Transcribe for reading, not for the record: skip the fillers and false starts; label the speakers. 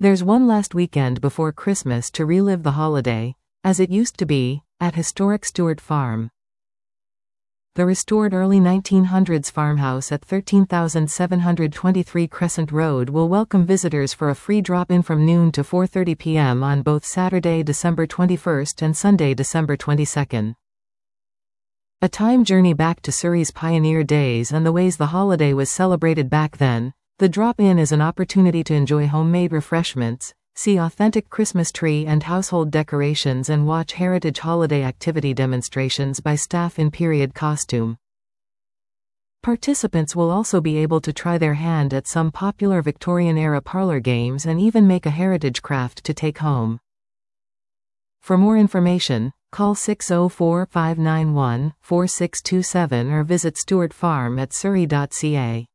Speaker 1: There's one last weekend before Christmas to relive the holiday, as it used to be, at historic Stuart Farm. The restored early 1900s farmhouse at 13,723 Crescent Road will welcome visitors for a free drop-in from noon to 4:30 p.m. on both Saturday, December 21st and Sunday, December 22nd. A time journey back to Surrey's pioneer days and the ways the holiday was celebrated back then. The drop-in is an opportunity to enjoy homemade refreshments, see authentic Christmas tree and household decorations and watch heritage holiday activity demonstrations by staff in period costume. Participants will also be able to try their hand at some popular Victorian-era parlor games and even make a heritage craft to take home. For more information, call 604-591-4627 or visit Stuart Farm at surrey.ca.